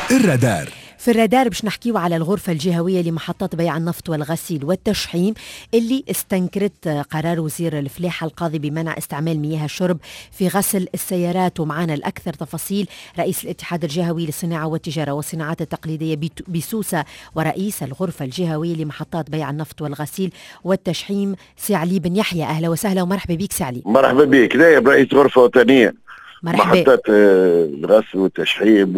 الرادار. في الرادار باش نحكيو على الغرفة الجهوية لمحطات بيع النفط والغسيل والتشحيم اللي استنكرت قرار وزير الفلاحة القاضي بمنع استعمال مياه الشرب في غسل السيارات. ومعنا الأكثر تفاصيل رئيس الاتحاد الجهوي للصناعة والتجارة والصناعات التقليدية بسوسة ورئيس الغرفة الجهوية لمحطات بيع النفط والغسيل والتشحيم سي علي بن يحيى. أهلا وسهلا ومرحبا بك سي علي. مرحبا بك. نائب رئيس غرفة وطنية محطات الغسل والتشحيم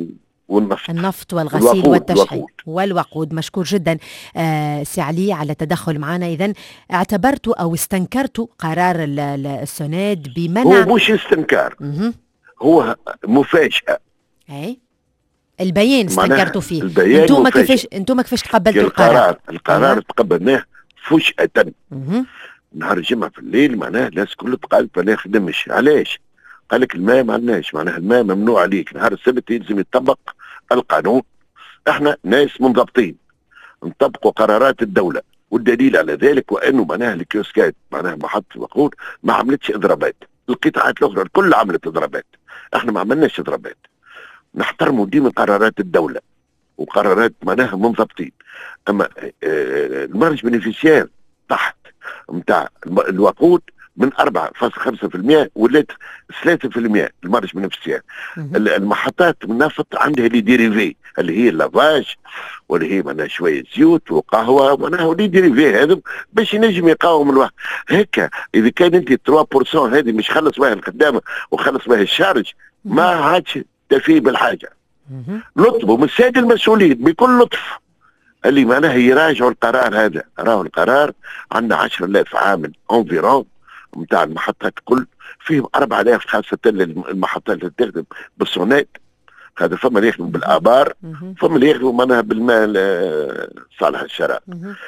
النفط والغسيل والتشحيم والوقود. مشكور جدا سي علي على التدخل معنا. إذن اعتبرتوا أو استنكرتوا قرار السناد بمنع؟ هو مش استنكار، هو مفاجأة. أي البيان استنكرتوا فيه. انتم كيفاش تقبلتوا القرار تقبلناه فجأة. نهار الجمعة في الليل معناه الناس كل تقال ما نخدمش. علاش؟ قال لك الماء ما عندناش، معناها الماء ممنوع عليك. نهار السبت يلزم يطبق القانون. احنا ناس منضبطين نطبقوا قرارات الدولة، والدليل على ذلك وانه معناها الكيوسكات معناها محطة الوقود ما عملتش اضرابات. القطاعات الاخرى الكل عملت اضرابات، احنا ما عملناش اضرابات. نحترموا ديما قرارات الدولة وقرارات معناها منضبطين. اما المارج بينيفيسيير تحت نتاع الوقود من 4.5% ولات 3% المارج بينيفيسيير. المحطات من النفط عندها لي ديريفي اللي هي اللافاج واللي هي معناها شويه زيوت وقهوه معناها لي ديريفي هذا باش ينجم يقاوم الواحد. هكا اذا كان انت 3% هذه مش خلص بها الخدامه وخلص بها الشارج ما عادش تفي بالحاجه. نطلبوا من الساده المسؤولين بكل لطف اللي معناها يراجعوا القرار هذا. راهو القرار عندنا 10,000 عامل انفيرون نتاع المحطات الكل، فيهم 4,000 خاصة المحطات اللي تخدم بالصونات. هذا فما اللي يخدموا بالآبار، فما اللي يخدموا معناها بالماء صالح الشراب.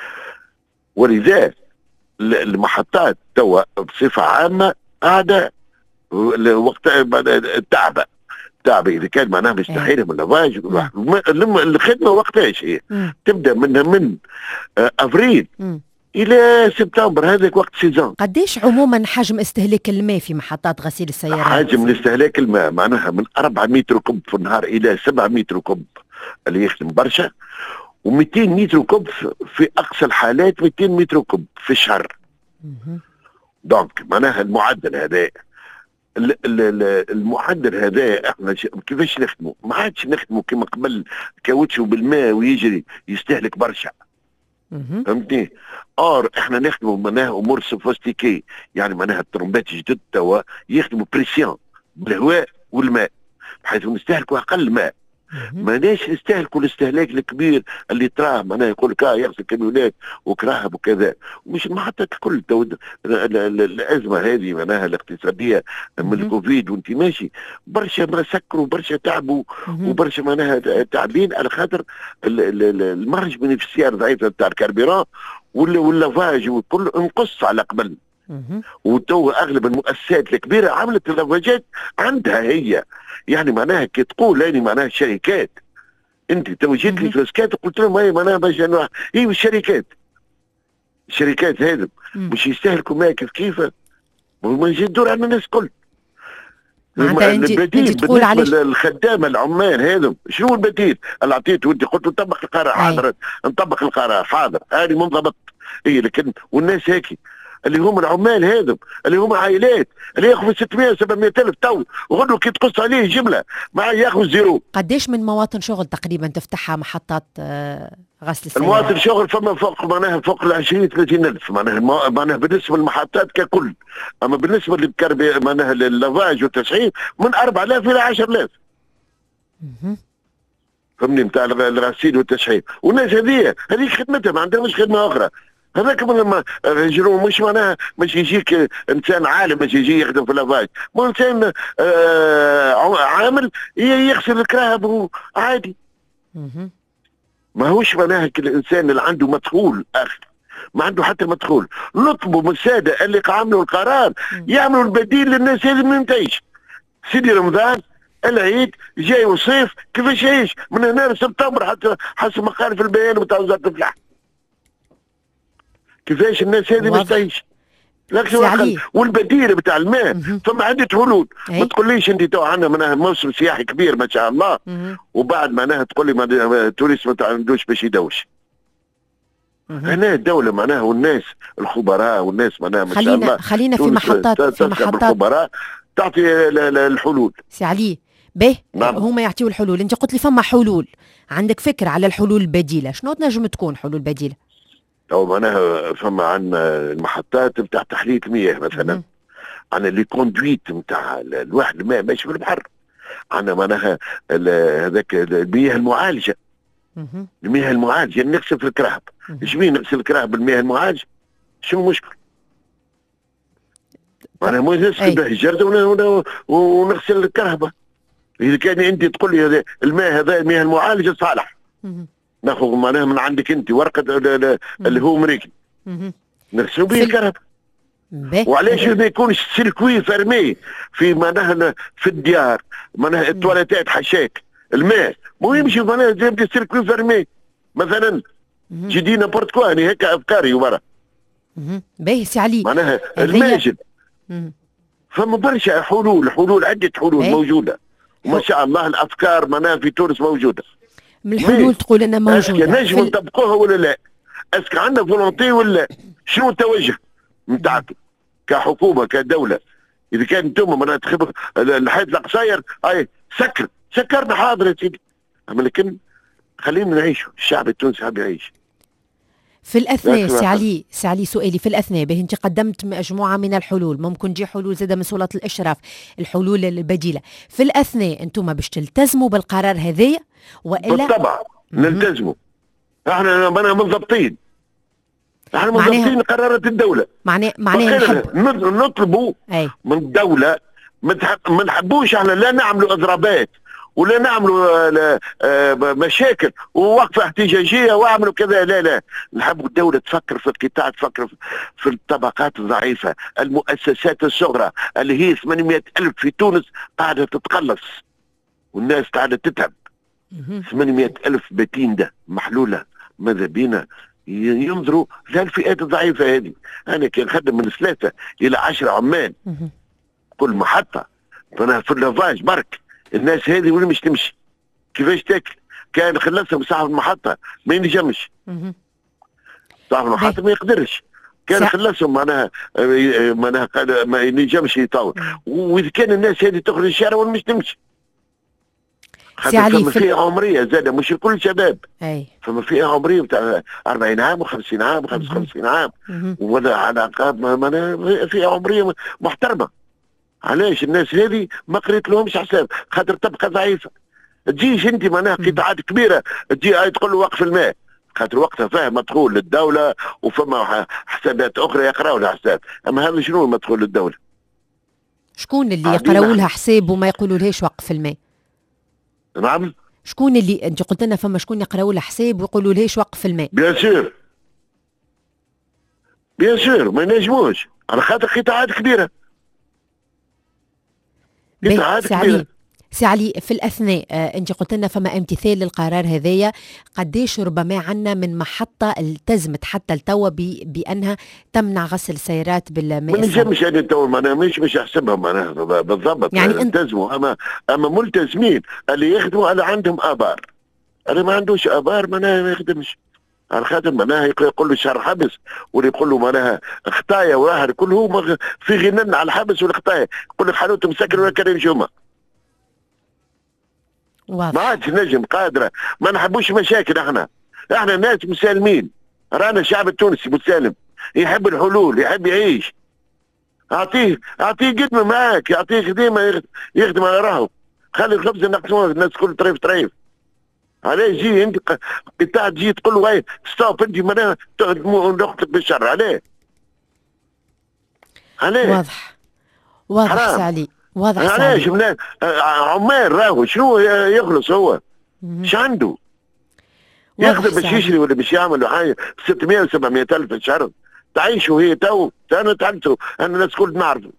ولذا المحطات توا بصفة عامة قاعدة وقت التعبة اذا كان معناها مستحيل من اللافاج. الخدمه وقتاش هي تبدا من افريل الى سبتمبر، هذاك وقت سيزون. قديش عموما حجم استهلاك الماء في محطات غسيل السيارات؟ حجم استهلاك الماء معناها من 4 متر كوب في النهار الى 7 متر كوب اللي يخدم برشا، و200 متر كوب في اقصى الحالات 200 متر كوب في الشهر. دونك معناها المعدل هذا المعدل هذا احنا كيفاش نخدموا؟ ما عادش نخدموا كما قبل كاوتشو بالماء ويجري يستهلك برشا. فهمتني؟ احنا نخدموا معناها امور سوفيستيكي، يعني معناها الترمبات جدد توا يخدموا بريسيون بالهواء والماء بحيث نستهلكوا اقل ماء. ماناش نستهلكوا الاستهلاك الكبير اللي تراه معناها يقول لك يغسل كاميونات وكراهب وكذا. ومش المحطات الكل الازمه هذه معناها الاقتصاديه من الكوفيد وانت ماشي برشا ما سكروا برشا تعبوا وبرشا معناها تعبين على خاطر المارج بينيفيسيير ضعيفه نتاع الكاربيرون واللافاج والكل انقص على قبل. وتو اغلب المؤسسات الكبيره عملت اللافاجات عندها هي، يعني معناها كي تقول يعني معناها الشركات. انت تو جيت لي كيوسكات وقلت لهم هي معناها باش هي الشركات هذم مش يستهلكوا ماء كيف ما يجي الدور على الناس الكل. البديل بالنسبه للخدامه العمال هذم شنو البديل اللي عطيته وانت قلت له طبق القرار؟ حاضر نطبق القرار حاضر هذه منضبط. هي لكن والناس هيك اللي هم العمال هذم اللي هم عائلات اللي ياخذوا 600 700 الف تو وغدوا كي تقص عليه جمله ما ياخذ زيرو. قديش من مواطن شغل تقريبا تفتحها محطات غسل السيارات؟ المواطن شغل فما فوق معناها فوق ال 20 30 الف معناها بالنسبه للمحطات ككل. اما بالنسبه للكربي معناها لللافاج والتشحيم من 4,000 الى 10,000. فهمني نتاع الغسيل والتشحيم. والناس هذيك خدمتها ما عندهمش خدمه اخرى. هذاك لما رجلوا مش معناها مش يجيك انسان عالم مش يجي يخدم في اللافاج، مو انسان عامل يغسل الكراهب عادي. ما هوش معناها الانسان اللي عنده مدخول اخر ما عنده حتى مدخول. نطلبوا من الساده اللي عملوا القرار يعملوا البديل للناس هذه من تعيش. سيدي رمضان العيد جاي وصيف كيفاش يعيش من هنا لسبتمبر حتى حسب ما قال في البيان بتاع وزاره الفلاحه. كيفاش الناس هذه مش تعيش؟ علي. والبديل بتاع الماء ثم عدة حلول. ما تقوليش انت تو عندنا معناها موسم سياحي كبير ما شاء الله، وبعد معناها تقول لي التوريست ما عندوش باش يدوش. هنا الدولة معناها والناس الخبراء والناس معناها ما شاء الله خلينا في محطات الخبراء تعطي الحلول. سي علي به هما يعطيوا الحلول. انت قلت لي فما حلول، عندك فكرة على الحلول البديلة؟ شنو تنجم تكون حلول بديلة؟ او معناها فما عندنا المحطات نتاع تحلية المياه مثلا، عندنا لي كوندويت نتاع الواحد الماء ماشي في البحر، عندنا معناها هذاك المياه المعالجة. المياه المعالجة نغسل في الكرهب، شبيه نغسل الكرهب بالمياه المعالجة؟ شنو المشكل؟ معناها مو نغسل الجرد ونغسل الكرهبة. إذا كان أنت تقول لي هذا الماء هذا المياه المعالجة صالح، ناخذ معناها من عندك أنت ورقة اللي هو أمريكي نغسلوا به الكرهبة. وعلاش ما يكونش سيركوي فرمي في معناها في الديار، معناها التواليتات حشاك الماء مو يمشي معناها زي سيركوي فرمي مثلا. جدينا بورتكواني هيك افكاري ورا. باهي سي علي معناها الماجد فما برشا حلول عدة حلول موجودة، وما شاء الله الافكار معناها في تونس موجودة. من الحلول تقول انها موجودة، نجم نطبقوها ولا لا؟ اسك عندنا فولونتي ولا شنو التوجه نتاعكم كحكومة كدولة؟ اذا كان انتم معناها تخبر الحيط القصير اي سكرنا حاضر يا سيدي، اما لكن خلينا نعيشوا، الشعب التونسي حاب يعيش. في الأثناء سي علي سؤالي في الأثناء به أنت قدمت مجموعة من الحلول، ممكن تجي حلول زادة من سلطة الإشراف، الحلول البديلة. في الأثناء أنتم باش تلتزموا بالقرار هذايا وإلا؟ بالطبع نلتزموا، احنا منضبطين، احنا منضبطين قرارات الدولة. معناها نطلبوا من الدولة، ما نحبوش احنا لا نعملوا اضرابات ولا نعملوا مشاكل ووقفة احتجاجية واعملوا كذا، لا نحب الدولة تفكر في القطاع، تفكر في الطبقات الضعيفة، المؤسسات الصغرى اللي هي 800 ألف في تونس قاعدة تتقلص والناس قاعدة تتعب. 800 ألف بتين محلولة، ماذا بينا ينظروا للفئات الضعيفة هذه. أنا كان خدم من 3 إلى 10 عمال كل محطة، فأنا في اللافاج برك الناس هذه وين مش تمشي؟ كيفاش تاكل؟ كان خلصهم صاحب المحطة ما ينجمش، صاحب المحطة ما يقدرش، كان خلصهم معناها ما ينجمش يطور. وإذا كان الناس هذه تخرج الشارع وين مش تمشي؟ فما فئة عمرية زادة، مش الكل شباب، فما فئة عمرية بتاع 40 عام و50 عام و55 عام، ولا علاقات فئة عمرية محترمة. علاش الناس هذه ما قريت لهمش حساب؟ خاطر تبقى ضعيفة. تجيش انت معناها قطاعات كبيرة تجي تقول له وقف الماء، خاطر وقتها فيها مدخول للدولة وفما حسابات أخرى يقراوا لها حساب، أما هذا شنو المدخول للدولة؟ شكون اللي يقراوا لها حساب وما يقولوا لهاش وقف الماء؟ نعم، شكون اللي انت قلت لنا فما شكون يقراوا لها حساب ويقولوا لهاش وقف الماء؟ بيان سور ما ينجموش على خاطر قطاعات كبيرة. سي علي في الأثناء أنت قلت لنا فما امتثال للقرار هذايا، قديش ربما عنا من محطة التزمت حتى التوا بأنها تمنع غسل السيارات بالماء؟ ما نجمش يعني التوا معناها مش احسبها معناها بالضبط، يعني التزموا أما ملتزمين اللي يخدموا اللي عندهم آبار، اللي ما عندوش آبار معناها ما يخدمش، على خاطر معناها يقول له شهر حبس، ولا يقول له معناها خطايا، واحد كله في غنى على الحبس والخطايا، يقول لك حانوت مسكر ولا كان يمشوا ما عادش نجم قادرة. ما نحبوش مشاكل، احنا ناس مسالمين، رانا الشعب التونسي مسالم، يحب الحلول، يحب يعيش. اعطيه قدمة معاك، يعطيه خدمة يخدم على راهو، خلي الخبز نقسموه الناس كل طريف. عليه جي انت قطاع تجي تقول له هاي ستوب انت معناها نقتلك بالشر، عليه واضح سالي، واضح علاش عمال راهو شنو يخلص هو؟ ايش عنده؟ ياخذ باش يشري ولا باش يعمل حاجه 600 و 700 الف في الشهر، تعيشوا هي تو انا تعرفوا انا الناس كل نعرفوا.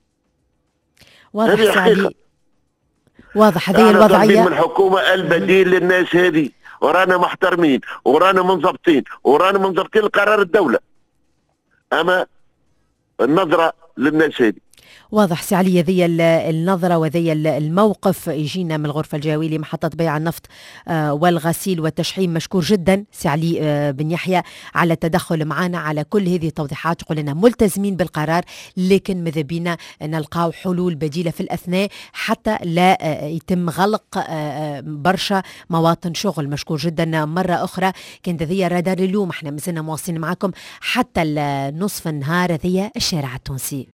واضح سالي، واضح هذه الوضعيه من الحكومه البديل للناس هذه، ورانا محترمين ورانا منضبطين القرار الدوله، اما النظرة للناس هذه. واضح سي علي، ذي النظرة وذي الموقف يجينا من الغرفة الجهوية لمحطة بيع النفط والغسيل والتشحيم. مشكور جدا سي علي بن يحيى على التدخل معنا، على كل هذه التوضيحات. قلنا ملتزمين بالقرار، لكن ماذا بينا نلقاو حلول بديلة في الأثناء حتى لا يتم غلق برشا مواطن شغل. مشكور جدا مرة أخرى. كانت ذي رادار اليوم، احنا مازلنا مواصلين معكم حتى نصف النهار. ذي الشارع التونسي.